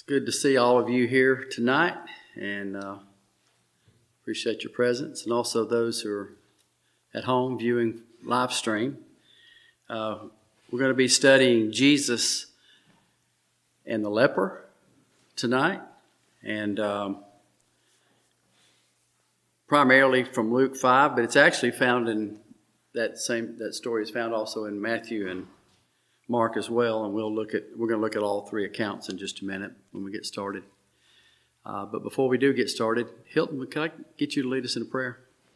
good to see all of you here tonight, and appreciate your presence, and also those who are at home viewing live stream. We're going to be studying Jesus and the leper tonight, and primarily from Luke 5, but it's actually found in that story is found also in Matthew and Mark as well, and we're going to look at all three accounts in just a minute when we get started. But before we do get started, Hilton, can I get you to lead us in a prayer?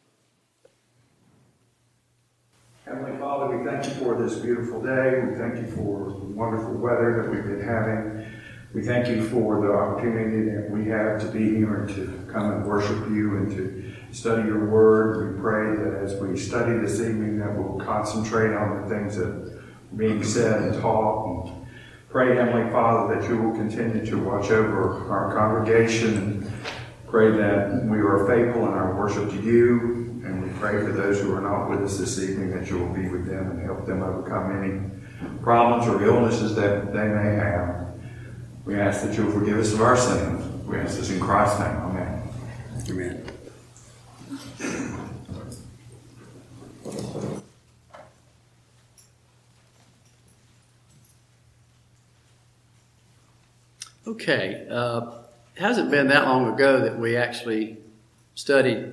Heavenly Father, we thank you for this beautiful day. We thank you for the wonderful weather that we've been having. We thank you for the opportunity that we have to be here and to come and worship you and to study your word. We pray that as we study this evening that we'll concentrate on the things that are being said and taught. And pray, Heavenly Father, that you will continue to watch over our congregation. And pray that we are faithful in our worship to you. And we pray for those who are not with us this evening that you will be with them and help them overcome any problems or illnesses that they may have. We ask that you will forgive us of our sins. We ask this in Christ's name. Amen. Amen. Okay, it hasn't been that long ago that we actually studied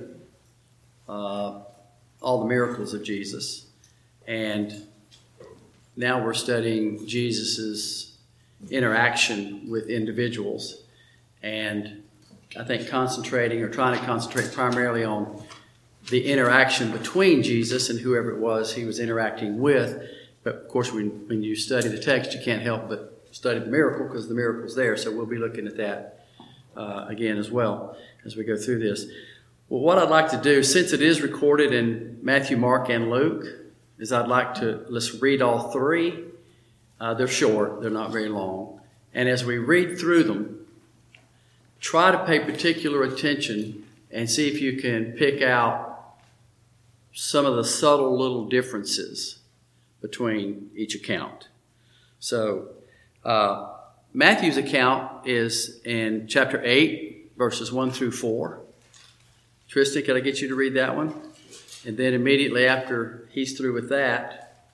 all the miracles of Jesus, and now we're studying Jesus's interaction with individuals, and I think trying to concentrate primarily on the interaction between Jesus and whoever it was he was interacting with. But of course, when you study the text, you can't help but study the miracle because the miracle's there. So we'll be looking at that again as well as we go through this. Well, what I'd like to do, since it is recorded in Matthew, Mark, and Luke, is let's read all three. They're short. They're not very long. And as we read through them, try to pay particular attention and see if you can pick out some of the subtle little differences between each account. So, Matthew's account is in chapter 8, verses 1 through 4. Tristan, can I get you to read that one? And then immediately after he's through with that,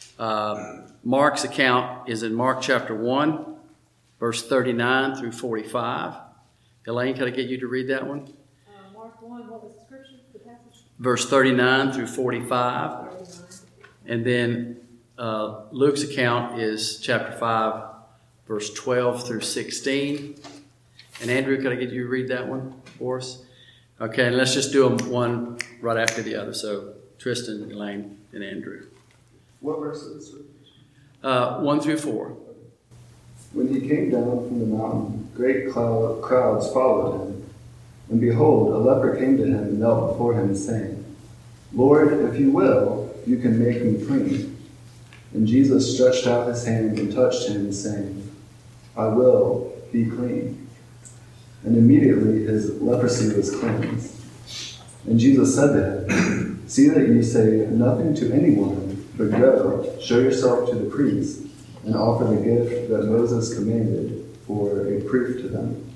Mark's account is in Mark chapter 1, verse 39 through 45. Elaine, can I get you to read that one? Mark 1, what was the scripture, the passage? Verse 39 through 45. 39. And then Luke's account is chapter 5, verse 12 through 16. And Andrew, can I get you to read that one for us? Okay, and let's just do them one right after the other. So Tristan, Elaine, and Andrew. What verse is it? 1 through 4. When he came down from the mountain, great crowds followed him. And behold, a leper came to him and knelt before him, saying, Lord, if you will, you can make me clean. And Jesus stretched out his hand and touched him, saying, I will, be clean. And immediately his leprosy was cleansed. And Jesus said to him, See that you say nothing to anyone, but go, show yourself to the priest, and offer the gift that Moses commanded for a proof to them.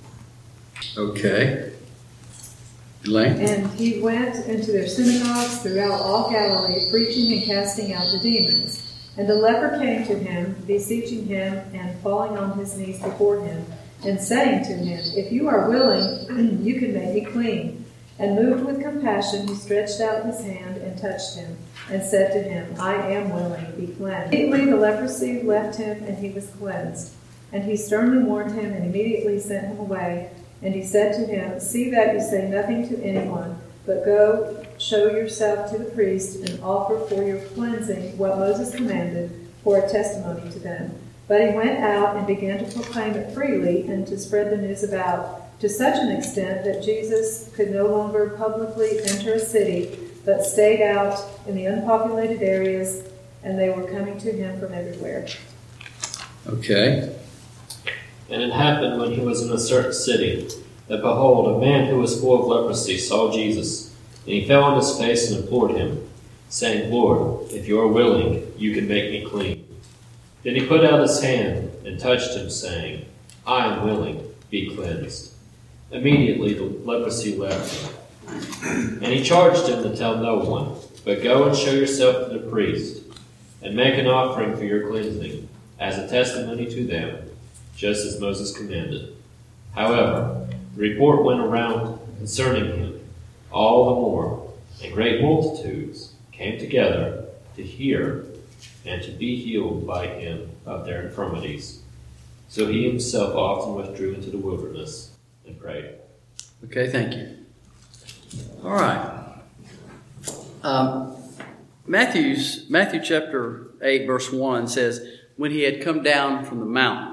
Okay. Elaine? And he went into their synagogues throughout all Galilee, preaching and casting out the demons. And the leper came to him, beseeching him, and falling on his knees before him, and saying to him, If you are willing, you can make me clean. And moved with compassion, he stretched out his hand and touched him, and said to him, I am willing, be cleansed. Immediately the leprosy left him, and he was cleansed. And he sternly warned him, and immediately sent him away. And he said to him, See that you say nothing to anyone, but go, show yourself to the priest, and offer for your cleansing what Moses commanded for a testimony to them. But he went out and began to proclaim it freely and to spread the news about, to such an extent that Jesus could no longer publicly enter a city, but stayed out in the unpopulated areas, and they were coming to him from everywhere. Okay. And it happened when he was in a certain city, that behold, a man who was full of leprosy saw Jesus, and he fell on his face and implored him, saying, Lord, if you are willing, you can make me clean. Then he put out his hand and touched him, saying, I am willing, be cleansed." Immediately the leprosy left him. And he charged him to tell no one, but go and show yourself to the priest, and make an offering for your cleansing, as a testimony to them, just as Moses commanded. However, the report went around concerning him all the more, and great multitudes came together to hear and to be healed by him of their infirmities. So he himself often withdrew into the wilderness and prayed. Okay, thank you. All right. Matthew chapter 8, verse 1 says, when he had come down from the mountain.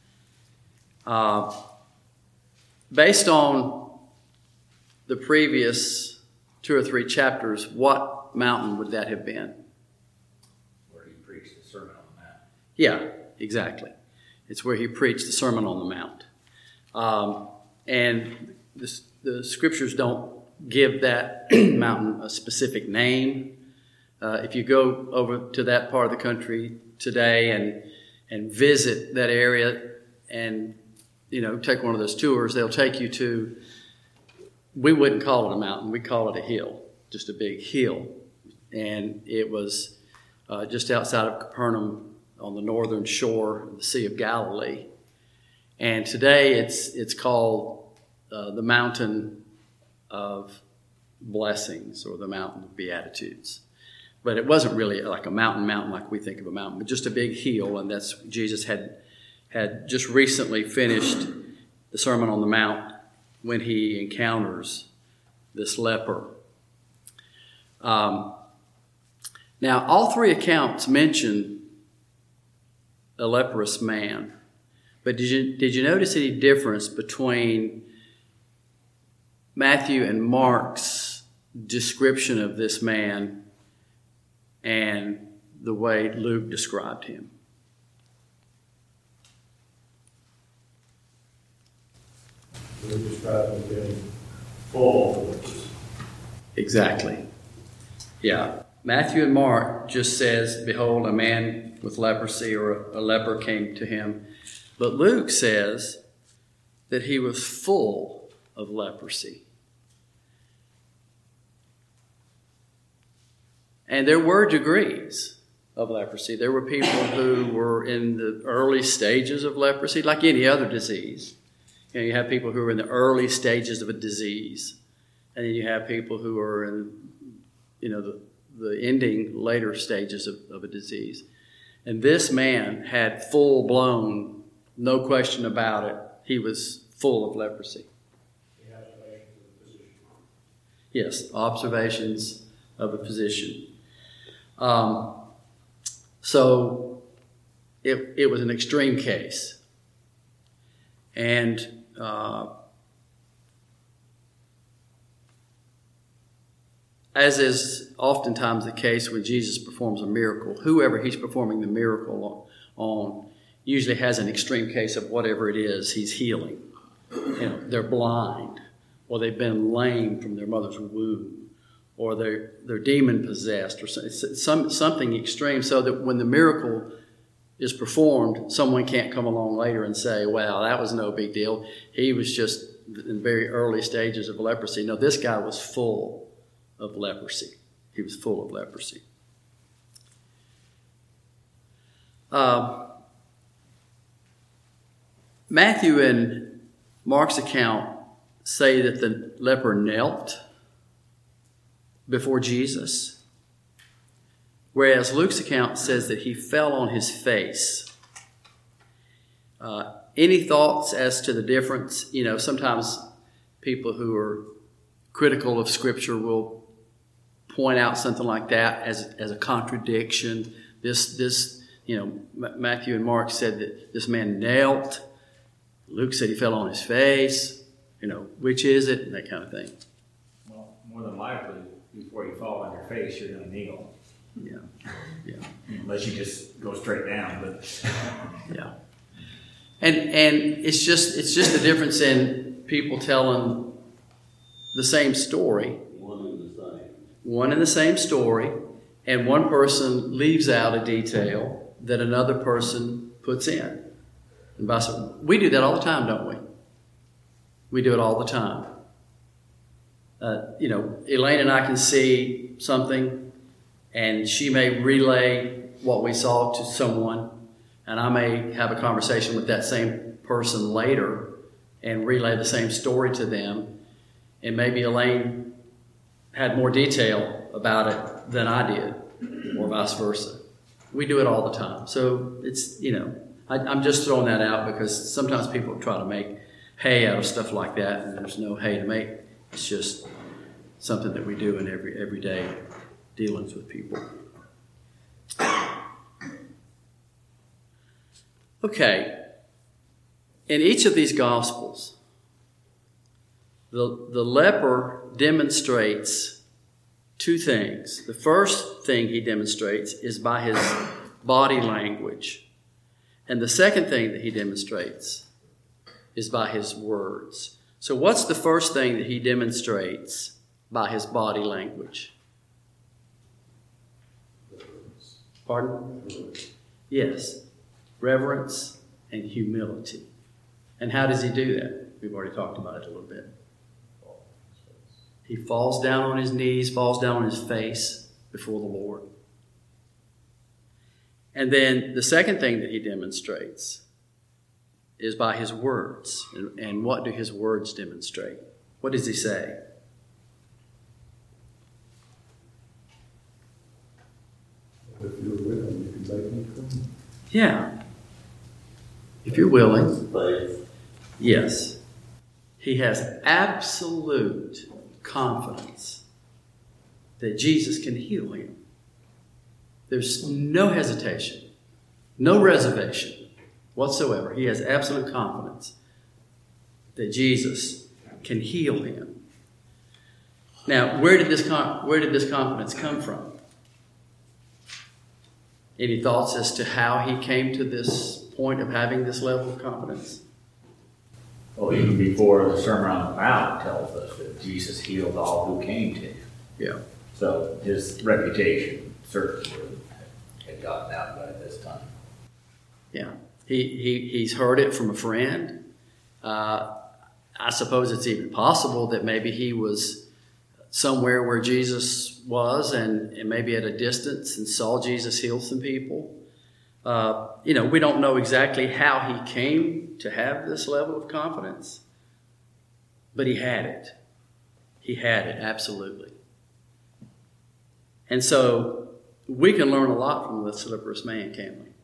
Based on the previous 2 or 3 chapters, what mountain would that have been? Where he preached the Sermon on the Mount. Yeah, exactly. It's where he preached the Sermon on the Mount. And the scriptures don't give that mountain a specific name. If you go over to that part of the country today and visit that area and, take one of those tours, they'll take you to, we wouldn't call it a mountain, we'd call it a hill, just a big hill. And it was just outside of Capernaum on the northern shore of the Sea of Galilee. And today it's called the Mountain of Blessings, or the Mountain of Beatitudes. But it wasn't really like a mountain like we think of a mountain, but just a big hill. And that's Jesus had just recently finished the Sermon on the Mount when he encounters this leper. Now, all 3 accounts mention a leprous man. But did you notice any difference between Matthew and Mark's description of this man and the way Luke described him? Luke described him as being full. Exactly. Yeah. Matthew and Mark just says, behold, a man with leprosy, or a leper came to him. But Luke says that he was full of leprosy. And there were degrees of leprosy. There were people who were in the early stages of leprosy, like any other disease. You have people who are in the early stages of a disease. And then you have people who are in, the ending, later stages of a disease. And this man had full-blown, no question about it, he was full of leprosy. Yes, observations of a physician. So it was an extreme case. And as is oftentimes the case when Jesus performs a miracle, whoever he's performing the miracle on usually has an extreme case of whatever it is he's healing. They're blind, or they've been lame from their mother's womb, or they're demon possessed, or something extreme, so that when the miracle is performed, someone can't come along later and say, well, that was no big deal. He was just in very early stages of leprosy. No, this guy was full of leprosy. He was full of leprosy. Matthew and Mark's account say that the leper knelt before Jesus, whereas Luke's account says that he fell on his face. Any thoughts as to the difference? Sometimes people who are critical of Scripture will point out something like that as a contradiction. Matthew and Mark said that this man knelt. Luke said he fell on his face. Which is it? And that kind of thing. Well, more than likely, before you fall on your face, you're going to kneel. Yeah. Unless you just go straight down. But yeah. And it's just the difference in people telling the same story. One and the same story, and one person leaves out a detail that another person puts in. And we do that all the time, don't we? We do it all the time. Elaine and I can see something, and she may relay what we saw to someone, and I may have a conversation with that same person later and relay the same story to them, and maybe Elaine had more detail about it than I did, or vice versa. We do it all the time. So it's, I'm just throwing that out because sometimes people try to make hay out of stuff like that, and there's no hay to make. It's just something that we do in everyday dealings with people. Okay. In each of these Gospels, the leper demonstrates two things. The first thing he demonstrates is by his body language. And the second thing that he demonstrates is by his words. So what's the first thing that he demonstrates by his body language? Pardon? Yes. Reverence and humility. And how does he do that? We've already talked about it a little bit. He falls down on his knees, falls down on his face before the Lord. And then the second thing that he demonstrates is by his words. And what do his words demonstrate? What does he say? If you're willing, you can make me clean. Yeah. If you're willing. Yes. He has absolute confidence that Jesus can heal him. There's no hesitation, no reservation whatsoever. He has absolute confidence that Jesus can heal him. Now, where did this confidence come from? Any thoughts as to how he came to this point of having this level of confidence? Well, even before the Sermon on the Mount tells us that Jesus healed all who came to him. Yeah. So his reputation certainly had gotten out by this time. Yeah. He's heard it from a friend. I suppose it's even possible that maybe he was somewhere where Jesus was and maybe at a distance and saw Jesus heal some people. We don't know exactly how he came to have this level of confidence, but he had it. He had it, absolutely. And so we can learn a lot from the leprous man, can't we?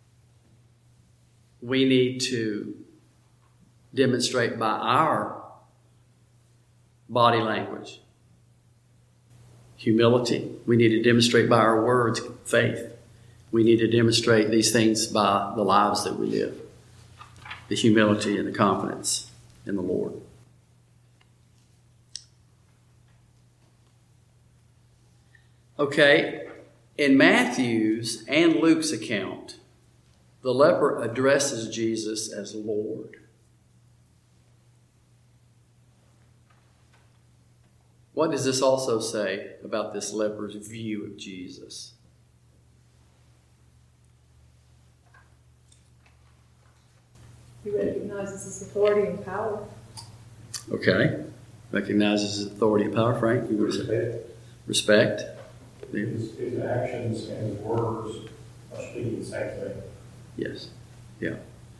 We need to demonstrate by our body language humility. We need to demonstrate by our words faith. We need to demonstrate these things by the lives that we live. The humility and the confidence in the Lord. Okay, in Matthew's and Luke's account, the leper addresses Jesus as Lord. What does this also say about this leper's view of Jesus? He recognizes his authority and power. Okay. Recognizes his authority and power. Frank, you would say? Respect. His actions and his words are speaking the same thing. Yes. Yeah.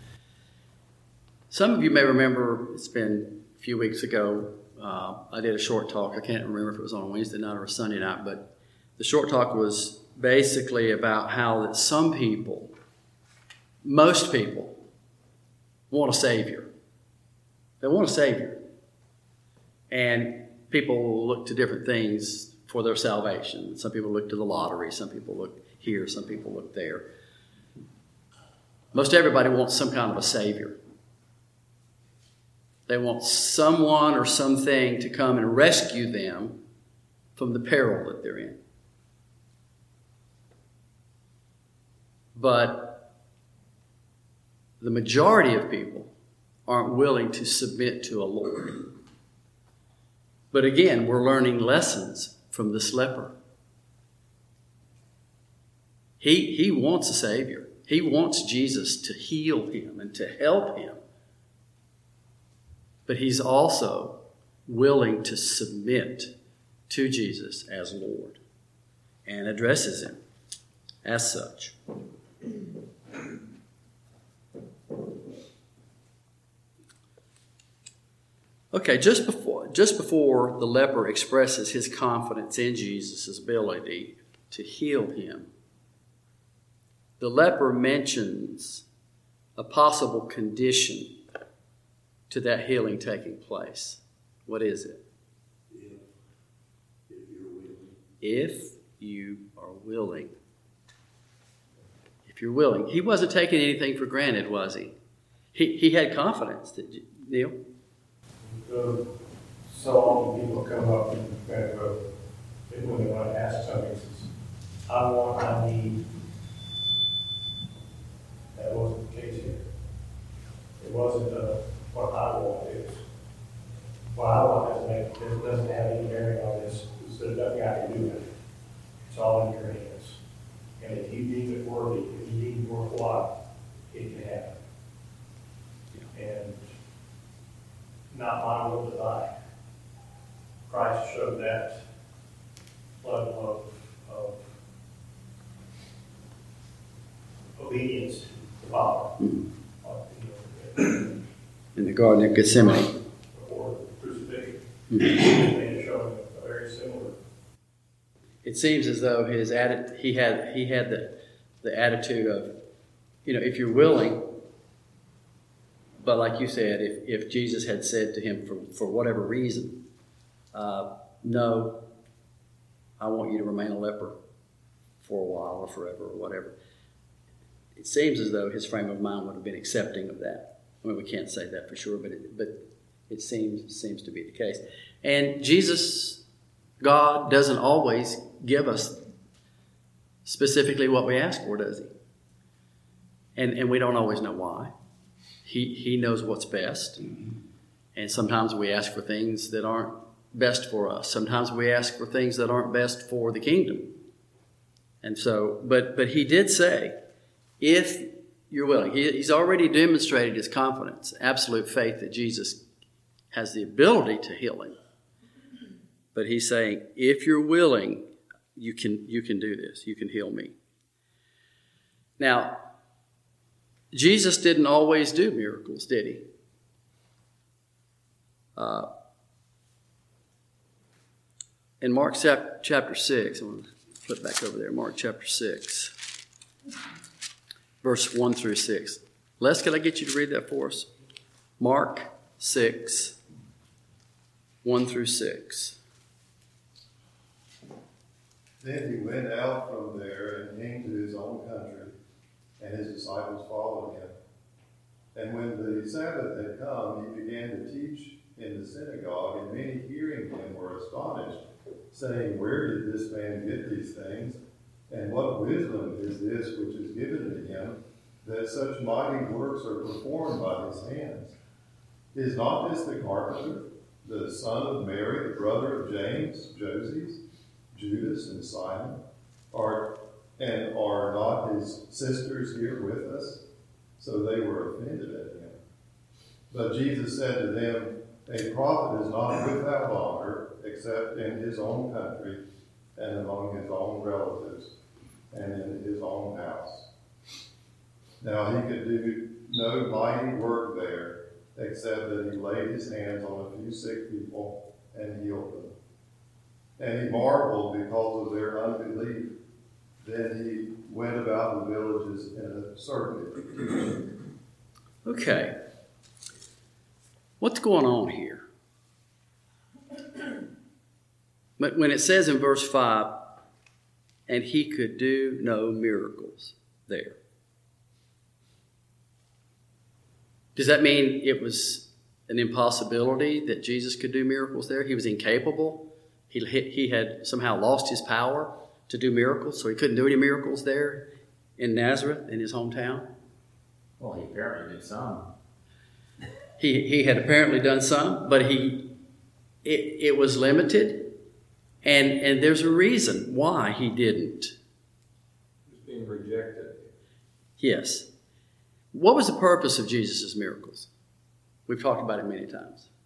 Some of you may remember, it's been a few weeks ago, I did a short talk. I can't remember if it was on a Wednesday night or a Sunday night, but the short talk was basically about how that some people, most people, want a Savior. They want a Savior. And people look to different things for their salvation. Some people look to the lottery. Some people look here. Some people look there. Most everybody wants some kind of a Savior. They want someone or something to come and rescue them from the peril that they're in. But the majority of people aren't willing to submit to a Lord. But again, we're learning lessons from this leper. He wants a Savior. He wants Jesus to heal him and to help him. but he's also willing to submit to Jesus as Lord and addresses him as such. Okay, just before the leper expresses his confidence in Jesus' ability to heal him, the leper mentions a possible condition to that healing taking place. What is it? If you're willing. If you are willing. If you're willing. He wasn't taking anything for granted, was he? He had confidence. Did you, Neil? So often people come up and when they want to ask something, says, I need. That wasn't the case here. It wasn't what I want is. What I want doesn't have any bearing on this. There's nothing I can do with it. It's all in your hands. And if you deem it worthy, if you deem it worthwhile, it can happen. And not my will but thine. Christ showed that level of obedience to the Father. In the Garden of Gethsemane. Before the crucifixion. Mm-hmm. And showing a very similar. It seems as though he had the attitude of, if you're willing. But like you said, if Jesus had said to him for whatever reason, no, I want you to remain a leper for a while or forever or whatever, it seems as though his frame of mind would have been accepting of that. I mean, we can't say that for sure, but it seems to be the case. And Jesus, God, doesn't always give us specifically what we ask for, does he? And we don't always know why. He knows what's best. And sometimes we ask for things that aren't best for us. Sometimes we ask for things that aren't best for the kingdom. And so, but he did say, if you're willing, he's already demonstrated his confidence, absolute faith that Jesus has the ability to heal him. But he's saying, if you're willing, you can do this. You can heal me. Now, Jesus didn't always do miracles, did he? In Mark chapter 6, I'm going to flip back over there, Mark chapter 6, verse 1 through 6. Les, can I get you to read that for us? Mark 6, 1 through 6. Then he went out from there and came to his own country, and his disciples followed him. And when the Sabbath had come, he began to teach in the synagogue, and many hearing him were astonished, saying, Where did this man get these things? And what wisdom is this which is given to him, that such mighty works are performed by his hands? Is not this the carpenter, the son of Mary, the brother of James, Joses, Judas, and Simon? And are not his sisters here with us? So they were offended at him. But Jesus said to them, A prophet is not without honor, except in his own country, and among his own relatives, and in his own house. Now he could do no mighty work there, except that he laid his hands on a few sick people and healed them. And he marveled because of their unbelief. Then he went about the villages in a circuit. Okay. What's going on here? But when it says in verse 5, and he could do no miracles there, does that mean it was an impossibility that Jesus could do miracles there? He was incapable? He had somehow lost his power to do miracles, so he couldn't do any miracles there in Nazareth, in his hometown? Well, he apparently did some. He had apparently done some, but it was limited, and there's a reason why he didn't. He was being rejected. Yes. What was the purpose of Jesus' miracles? We've talked about it many times.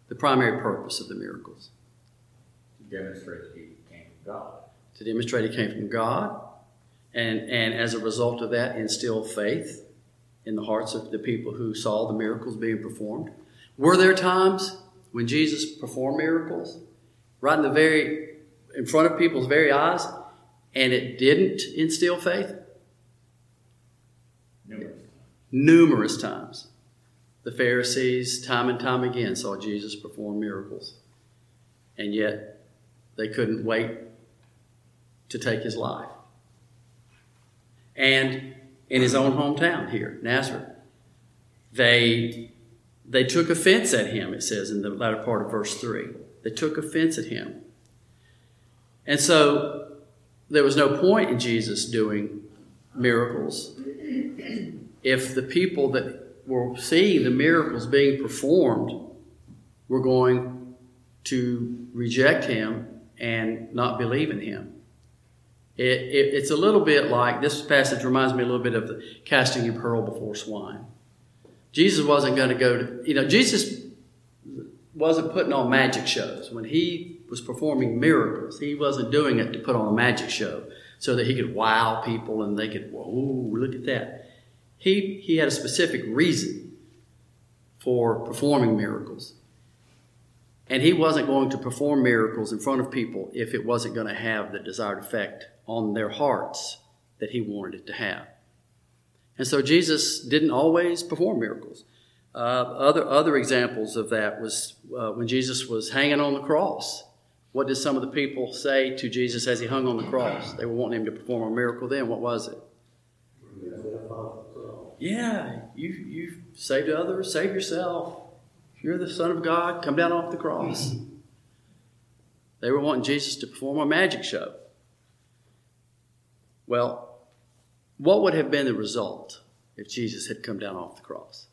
the primary purpose of the miracles? To demonstrate that he came from God. To demonstrate he came from God, and as a result of that, instill faith in the hearts of the people who saw the miracles being performed. Were there times when Jesus performed miracles right in front of people's very eyes, and it didn't instill faith? Numerous times. The Pharisees, time and time again, saw Jesus perform miracles. And yet, they couldn't wait to take his life. And in his own hometown here, Nazareth, they took offense at him, it says in the latter part of verse 3. They took offense at him. And so, there was no point in Jesus doing miracles if the people that were seeing the miracles being performed were going to reject him and not believe in him. It's a little bit like, this passage reminds me a little bit of the casting your pearl before swine. Jesus wasn't going to go to, Jesus wasn't putting on magic shows. When he was performing miracles, he wasn't doing it to put on a magic show so that he could wow people and they could, whoa, look at that. He had a specific reason for performing miracles. And he wasn't going to perform miracles in front of people if it wasn't going to have the desired effect on their hearts that he wanted it to have. And so Jesus didn't always perform miracles. Other examples of that was when Jesus was hanging on the cross. What did some of the people say to Jesus as he hung on the cross? They were wanting him to perform a miracle then. What was it? Yeah, you saved others, save yourself. If you're the Son of God, come down off the cross. They were wanting Jesus to perform a magic show. Well, what would have been the result if Jesus had come down off the cross?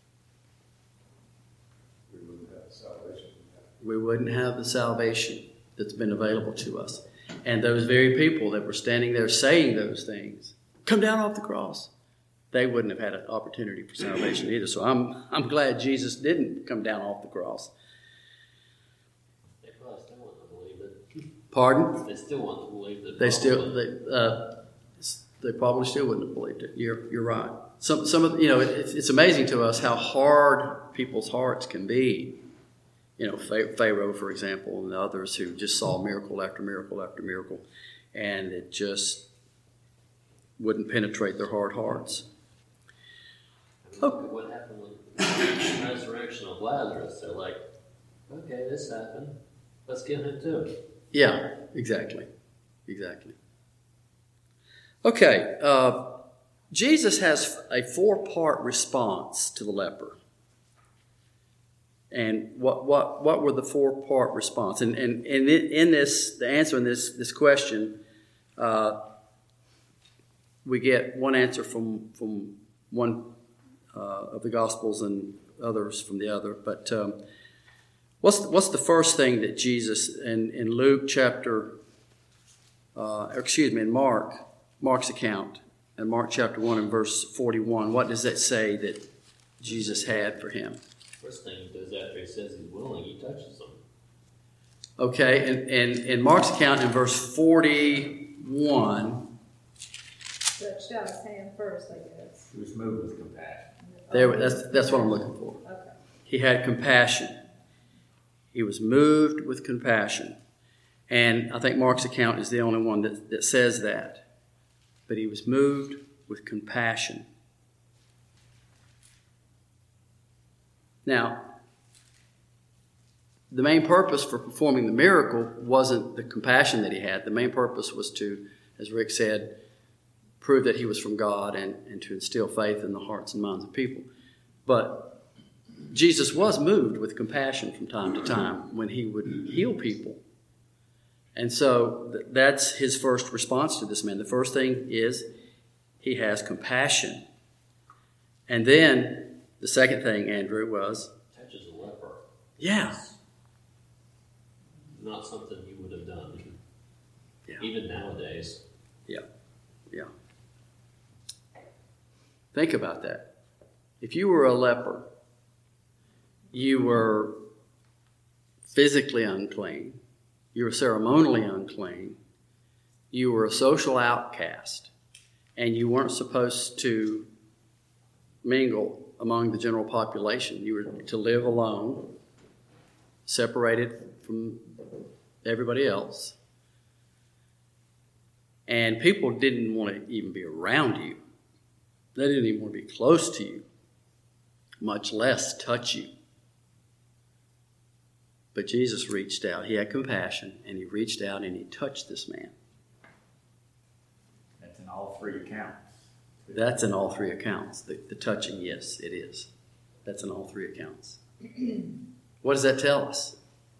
We wouldn't have salvation. We wouldn't have the salvation that's been available to us. And those very people that were standing there saying those things, come down off the cross, they wouldn't have had an opportunity for salvation either. So I'm glad Jesus didn't come down off the cross. They probably still want to believe it. Pardon? They still want to believe it. They probably still wouldn't have believed it. You're right. Some of it's amazing to us how hard people's hearts can be. Pharaoh, for example, and others who just saw miracle after miracle after miracle, and it just wouldn't penetrate their hard hearts. What happened with the resurrection of Lazarus? They're like, okay, this happened. Let's kill him too. Yeah, exactly. Okay, Jesus has a 4-part response to the leper. And what were the 4-part response? And in this, the answer in this question, we get one answer from one of the Gospels and others from the other. But what's the first thing that Jesus in Luke chapter, in Mark's account, in Mark chapter 1 and verse 41, what does that say that Jesus had for him? First thing he does after he says he's willing, he touches them. Okay, and in Mark's account in verse 41, stretched out his hand first, I guess. He was moved with compassion. that's what I'm looking for. Okay. He had compassion. He was moved with compassion. And I think Mark's account is the only one that says that. But he was moved with compassion. Now, the main purpose for performing the miracle wasn't the compassion that he had. The main purpose was to, as Rick said, prove that he was from God and to instill faith in the hearts and minds of people. But Jesus was moved with compassion from time to time when he would heal people. And so that's his first response to this man. The first thing is he has compassion. And then the second thing, Andrew, was... touches a leper. Yeah. Not something you would have done. Yeah. Even nowadays. Yeah. Think about that. If you were a leper, you were physically unclean. You were ceremonially unclean. You were a social outcast. And you weren't supposed to mingle among the general population. You were to live alone, separated from everybody else. And people didn't want to even be around you. They didn't even want to be close to you, much less touch you. But Jesus reached out. He had compassion, and he reached out and he touched this man. That's in all three accounts. That's in all three accounts. The touching, yes, it is. That's in all three accounts. What does that tell us?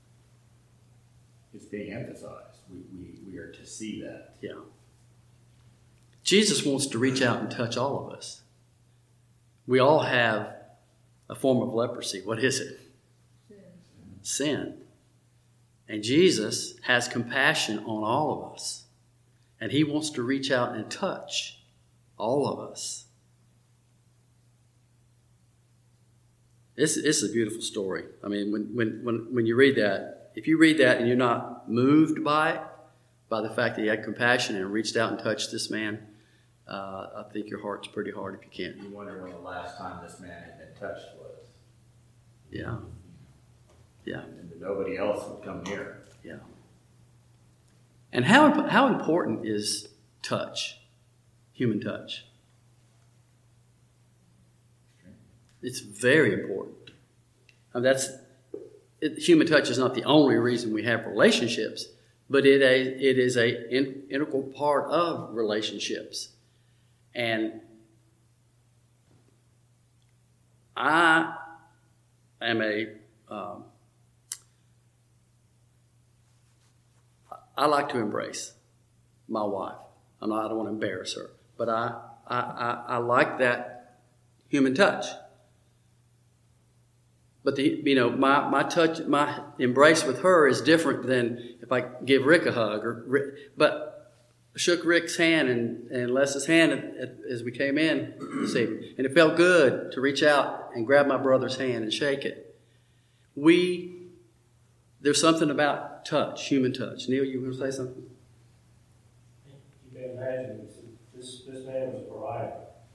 It's being emphasized. We are to see that. Yeah. Jesus wants to reach out and touch all of us. We all have a form of leprosy. What is it? Sin. And Jesus has compassion on all of us. And he wants to reach out and touch all of us. This is a beautiful story. I mean, when you read that, if you read that and you're not moved by it, by the fact that he had compassion and reached out and touched this man, I think your heart's pretty hard if you can't. You wonder when the last time this man had been touched was. Yeah. Yeah. And nobody else would come near. Yeah. And how important is touch, human touch? It's very important. Human touch is not the only reason we have relationships, but it is an integral part of relationships. And I am I like to embrace my wife. I don't want to embarrass her, but I like that human touch. But my touch, my embrace with her is different than if I give Rick a hug. But I shook Rick's hand and Les's hand as we came in this evening, and it felt good to reach out and grab my brother's hand and shake it. There's something about touch, human touch. Neil, you want to say something? You can imagine this man was a provider.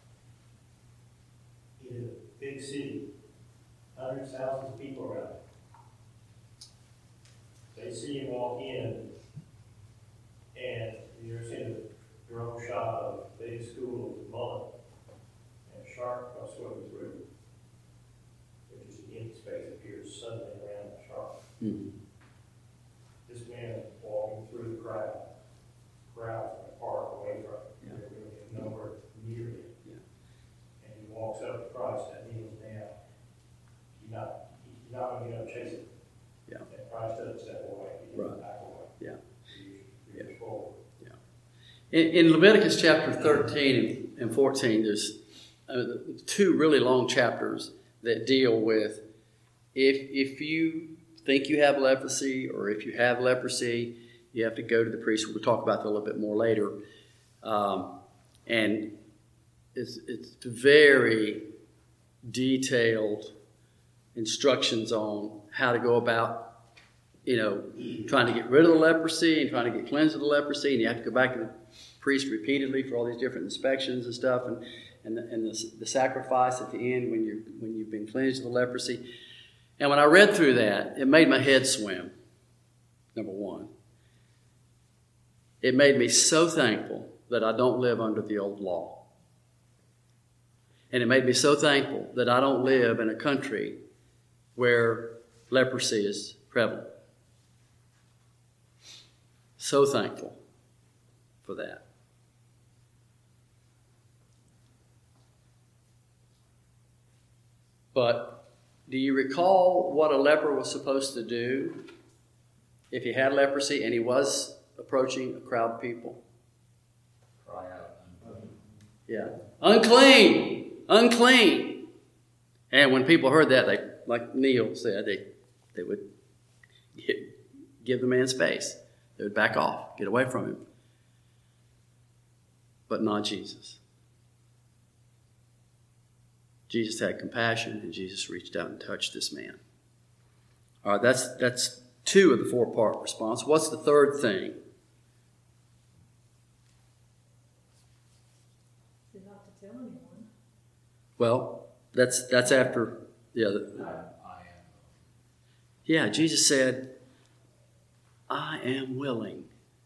In a big city, hundreds of thousands of people around him. They see him walk in, and you're seeing a drone shot of a big school with a mullet and a shark comes swimming through. There's just an empty space appears suddenly around the shark. Mm-hmm. This man walking through the crowd apart away from him. Yeah. They're really nowhere near him. Yeah. And he walks up to Christ and kneels down. You're not going to get up chasing him. Yeah. And Christ doesn't step away. He doesn't Right. back away. Yeah. He moves forward. In Leviticus chapter 13 and 14, there's two really long chapters that deal with if you think you have leprosy or if you have leprosy, you have to go to the priest. We'll talk about that a little bit more later. And it's very detailed instructions on how to go about, trying to get rid of the leprosy and trying to get cleansed of the leprosy. And you have to go back to the priest repeatedly for all these different inspections and stuff, and the sacrifice at the end when you've been cleansed of the leprosy. And when I read through that, it made my head swim. Number one, it made me so thankful that I don't live under the old law. And it made me so thankful that I don't live in a country where leprosy is prevalent. So thankful for that. But do you recall what a leper was supposed to do if he had leprosy and he was approaching a crowd of people? Cry out. Yeah. Unclean! Unclean! And when people heard that, they, like Neil said, they would give the man space. They would back off, get away from him. But not Jesus. Jesus had compassion, and Jesus reached out and touched this man. All right, that's two of the four-part response. What's the third thing? Not to tell anyone. Well, that's after the other. Yeah, Jesus said, I am willing.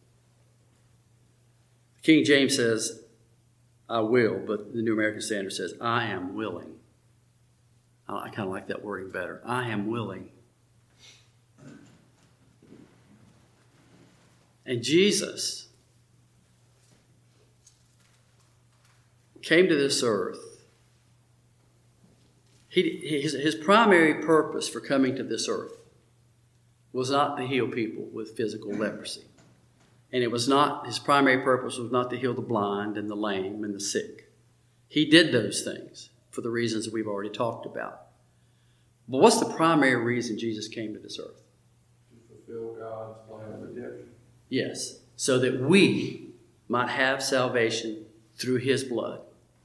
King James says, I will, but the New American Standard says, I am willing. I kind of like that wording better. I am willing. And Jesus came to this earth. His primary purpose for coming to this earth was not to heal people with physical leprosy. And it was not, his primary purpose was not to heal the blind and the lame and the sick. He did those things for the reasons that we've already talked about. But what's the primary reason Jesus came to this earth? To fulfill God's plan of redemption. Yes, so that we might have salvation through his blood.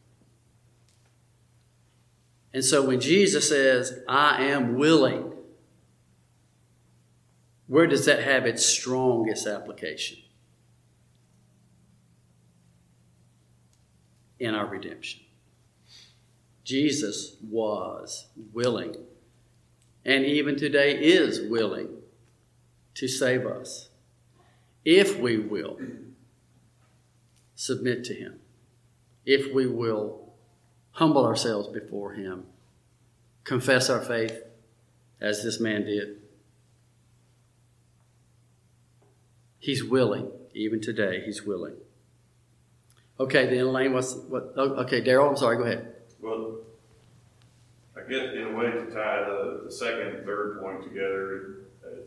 And so when Jesus says, I am willing, where does that have its strongest application? In our redemption. Jesus was willing, and even today is willing to save us, if we will submit to him, if we will humble ourselves before him, confess our faith as this man did. He's willing, even today, he's willing. Okay, then Elaine, okay, Daryl, I'm sorry, go ahead. Well, I guess in a way to tie the second and third point together,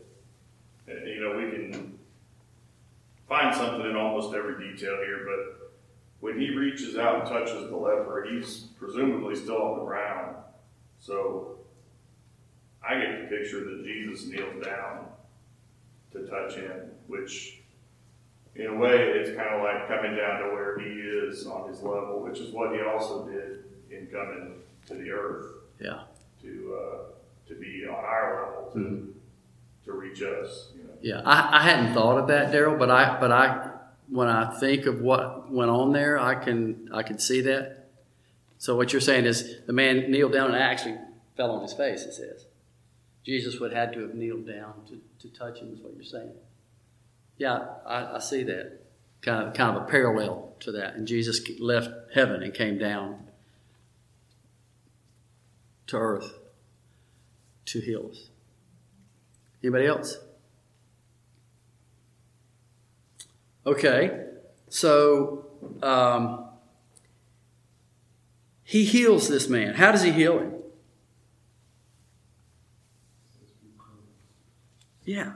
we can find something in almost every detail here, but when he reaches out and touches the leper, he's presumably still on the ground. So I get the picture that Jesus kneels down to touch him, which in a way it's kind of like coming down to where he is on his level, which is what he also did in coming to the earth. Yeah. To be on our level, to reach us. Yeah, I hadn't thought of that, Daryl, but I when I think of what went on there, I can see that. So what you're saying is the man kneeled down and actually fell on his face, it says. Jesus would have had to have kneeled down to touch him, is what you're saying. Yeah, I see that. Kind of a parallel to that. And Jesus left heaven and came down to earth to heal us. Anybody else? Okay, so he heals this man. How does he heal him? Yeah.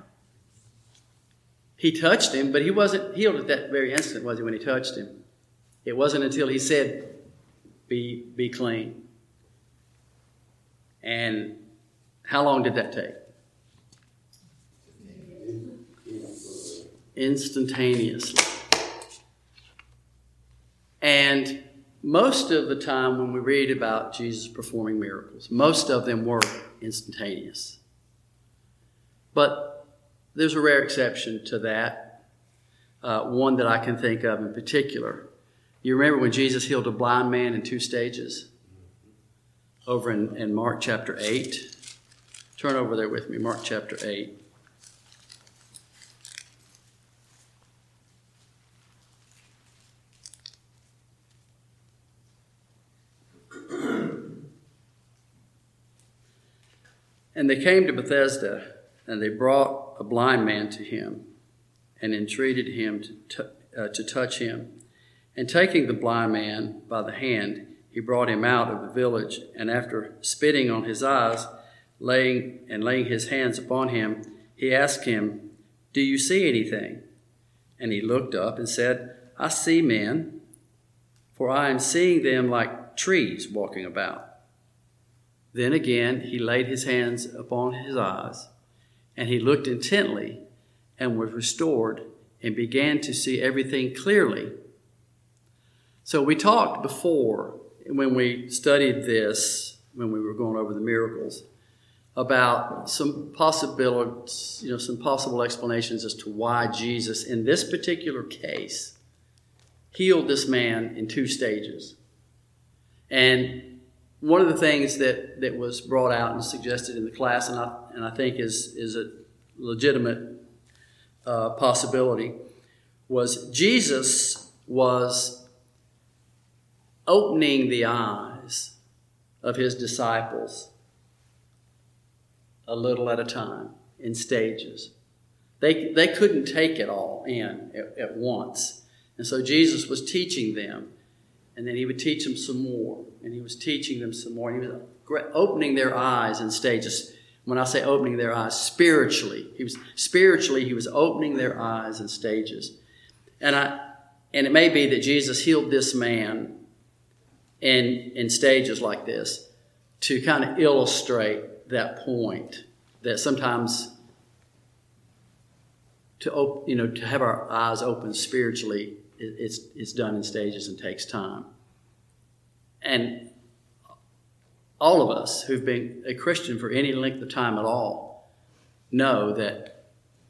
He touched him, but he wasn't healed at that very instant, was he, when he touched him? It wasn't until he said, be clean. And how long did that take? Instantaneously. And most of the time when we read about Jesus performing miracles, most of them were instantaneous. But there's a rare exception to that, one that I can think of in particular. You remember when Jesus healed a blind man in 2 stages? Over in Mark chapter 8. Turn over there with me, Mark chapter 8. And they came to Bethesda, and they brought a blind man to him, and entreated him to touch him. And taking the blind man by the hand, he brought him out of the village, and after spitting on his eyes, laying his hands upon him, he asked him, "Do you see anything?" And he looked up and said, "I see men, for I am seeing them like trees walking about." Then again he laid his hands upon his eyes, and he looked intently and was restored and began to see everything clearly. So we talked before, when we studied this, when we were going over the miracles, about some possibilities, some possible explanations as to why Jesus, in this particular case, healed this man in 2 stages. And one of the things that was brought out and suggested in the class, and I think is a legitimate possibility, was Jesus was opening the eyes of his disciples a little at a time, in stages. They couldn't take it all in at once. And so Jesus was teaching them, and then he would teach them some more, and he was teaching them some more. And he was opening their eyes in stages. When I say opening their eyes, spiritually, he was opening their eyes in stages. And it may be that Jesus healed this man in stages like this to kind of illustrate that point, that sometimes to have our eyes open spiritually, it's done in stages and takes time. And all of us who've been a Christian for any length of time at all know that,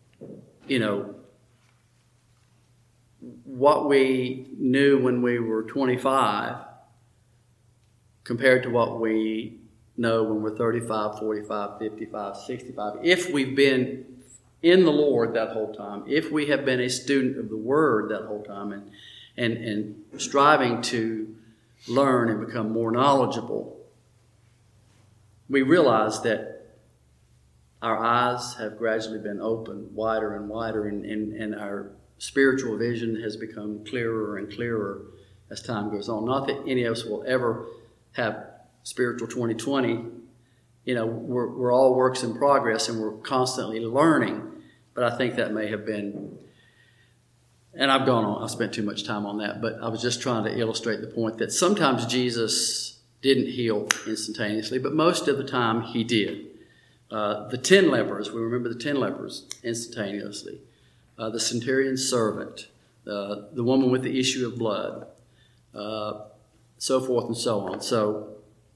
what we knew when we were 25 compared to what we know when we're 35, 45, 55, 65. If we've been in the Lord that whole time, if we have been a student of the Word that whole time and striving to learn and become more knowledgeable, we realize that our eyes have gradually been opened wider and wider, and our spiritual vision has become clearer and clearer as time goes on. Not that any of us will ever have spiritual 2020. We're all works in progress and we're constantly learning. But I think that may have been, and I've spent too much time on that, but I was just trying to illustrate the point that sometimes Jesus didn't heal instantaneously, but most of the time he did. The 10 lepers, we remember the 10 lepers instantaneously. The centurion's servant, the woman with the issue of blood, so forth and so on. So,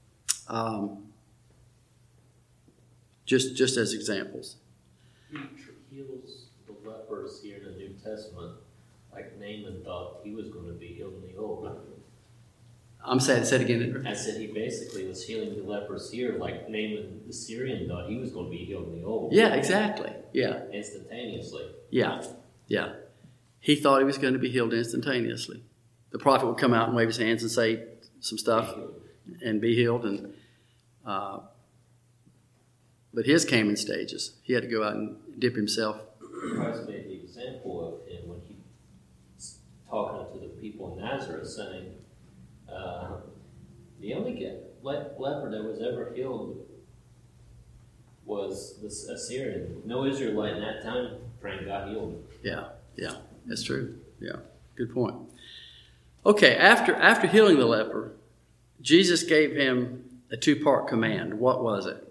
just as examples. He heals the lepers here in the New Testament, like Naaman thought he was going to be healed in the Old. I'm saying, say it again. I said he basically was healing the lepers here, like Naaman the Syrian thought he was going to be healed in the Old. Yeah, exactly. Yeah. Instantaneously. Yeah. He thought he was going to be healed instantaneously. The prophet would come out and wave his hands and say some stuff and be healed, and but his came in stages. He had to go out and dip himself. Christ made the example of him when he was talking to the people in Nazareth, saying, the only leper that was ever healed was the Assyrian. No Israelite in that time frame got healed. Yeah, that's true. Yeah, good point. Okay, after healing the leper, Jesus gave him a 2-part command. What was it?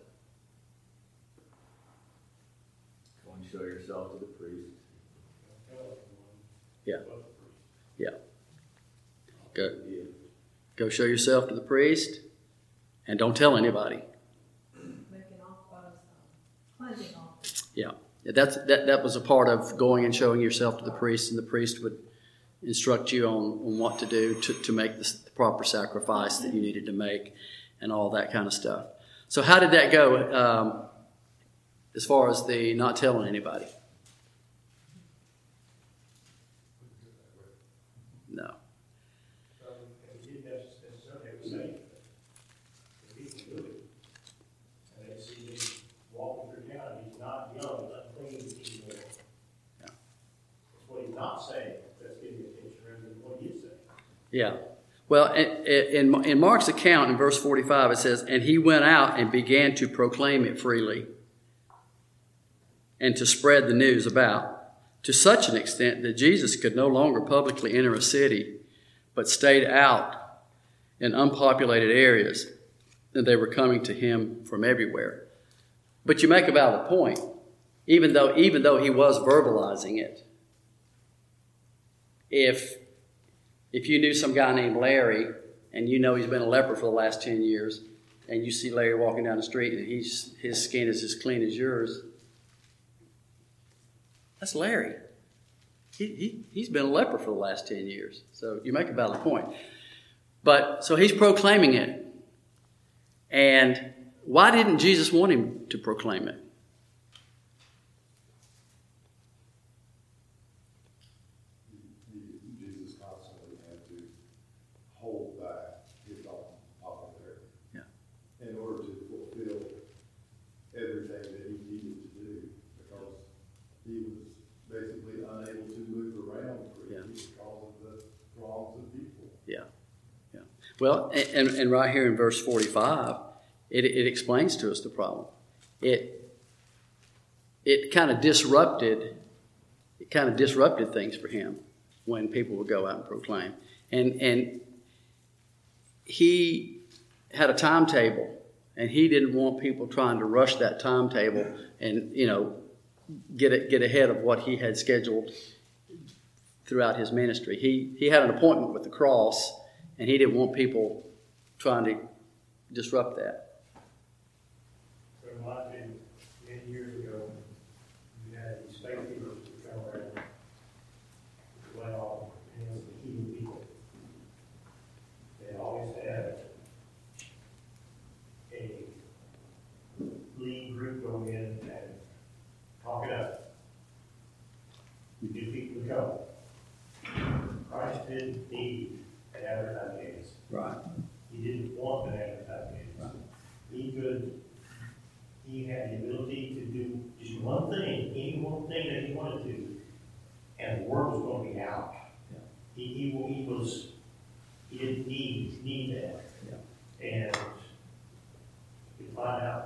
Go and show yourself to the priest. Yeah. Go show yourself to the priest, and don't tell anybody. Making off cleansing off. Yeah, that was a part of going and showing yourself to the priest, and the priest would instruct you on what to do to make the proper sacrifice that you needed to make, and all that kind of stuff. So how did that go as far as the not telling anybody? No. He didn't necessarily have to say anything. The people do it. And they see him walking through town, he's not young, unclean anymore. Yeah. That's what he's not saying. That's getting attention rather than what he's saying. Yeah. Well, in Mark's account in verse 45, it says, "And he went out and began to proclaim it freely and to spread the news about, to such an extent that Jesus could no longer publicly enter a city, but stayed out in unpopulated areas, and they were coming to him from everywhere." But you make a valid point. Even though he was verbalizing it, if you knew some guy named Larry and you know he's been a leper for the last 10 years, and you see Larry walking down the street and his skin is as clean as yours, that's Larry. He's been a leper for the last 10 years. So you make a valid point. But so he's proclaiming it. And why didn't Jesus want him to proclaim it? Jesus constantly had to hold back his own popularity. Yeah. In order to fulfill everything that he needed to do, because he was basically unable to move around freely because of the throngs of people. Yeah. Yeah. Well, and right here in verse 45, it explains to us the problem. It kind of disrupted things for him when people would go out and proclaim. And he had a timetable, and he didn't want people trying to rush that timetable and, get ahead of what he had scheduled throughout his ministry. He had an appointment with the cross, and he didn't want people trying to disrupt that. So in my opinion, many years ago, you had these fake healers who come around to lay off hands of healing people. They always had a lead group go in and talk it up. You get people to come. Christ didn't need an advertising agency. Right. He didn't want an advertising agency. Right. He had the ability to do just one thing, any one thing that he wanted to, and the word was going to be out. Yeah. He didn't need that. Yeah. And you find out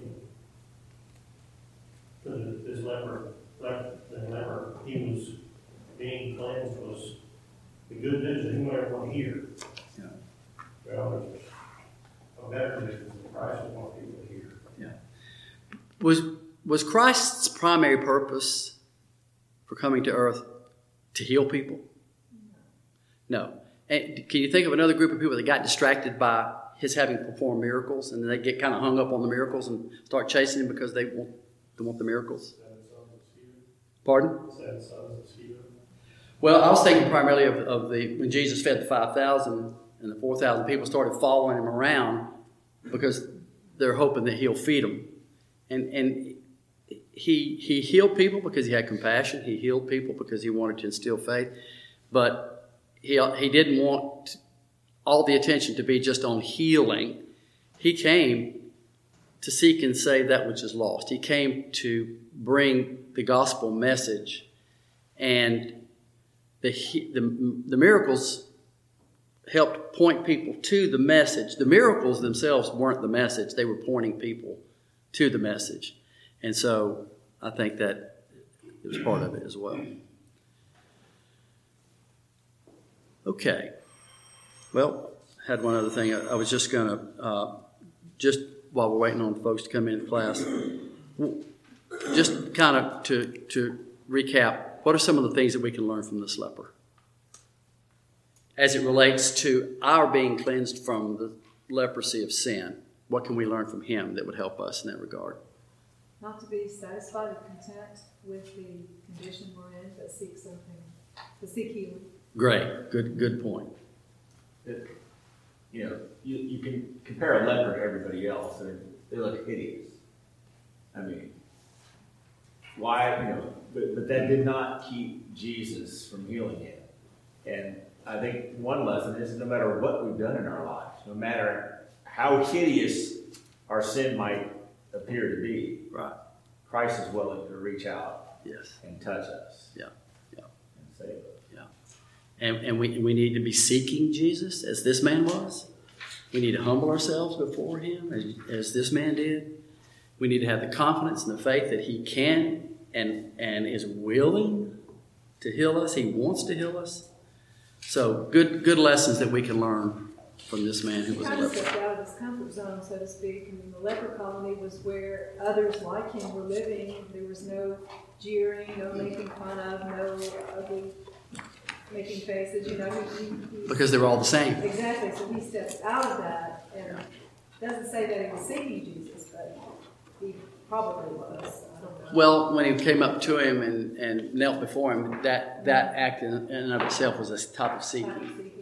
from this leper, he was being cleansed was the good news that he wanted everyone to hear. Yeah. Well, there's a better news that Christ would want people to hear. Yeah. Was Christ's primary purpose for coming to earth to heal people? No. And can you think of another group of people that got distracted by his having performed miracles, and they get kind of hung up on the miracles and start chasing him because they want the miracles? Pardon? Well, I was thinking primarily of when Jesus fed the 5,000 and the 4,000 people started following him around because they're hoping that he'll feed them. And he healed people because he had compassion. He healed people because he wanted to instill faith. But he didn't want all the attention to be just on healing. He came to seek and save that which is lost. He came to bring the gospel message, and the miracles helped point people to the message. The miracles themselves weren't the message. They were pointing people to the message. And so I think that it was part of it as well. Okay. Well, I had one other thing. I was just going to, just while we're waiting on folks to come into class, just kind of to recap, what are some of the things that we can learn from this leper as it relates to our being cleansed from the leprosy of sin? What can we learn from him that would help us in that regard? Not to be satisfied or content with the condition we're in, but seek healing. Great. Good point. You can compare a leper to everybody else, and they look hideous. I mean, why, but that did not keep Jesus from healing him. And I think one lesson is no matter what we've done in our lives, no matter how hideous our sin might appear to be, right, Christ is willing to reach out, yes, and touch us, yeah, and save us. And we need to be seeking Jesus as this man was. We need to humble ourselves before him as this man did. We need to have the confidence and the faith that he can and is willing to heal us. He wants to heal us. So good lessons that we can learn from this man who was a He kind of leper. stepped out of his comfort zone, so to speak. I mean, the leper colony was where others like him were living. There was no jeering, no making fun of, no ugly making faces, he Because they were all the same. Exactly, so he stepped out of that, and doesn't say that he was seeking Jesus, but he probably was. I don't know. Well, when he came up to him and knelt before him, that act in and of itself was a type of seeking.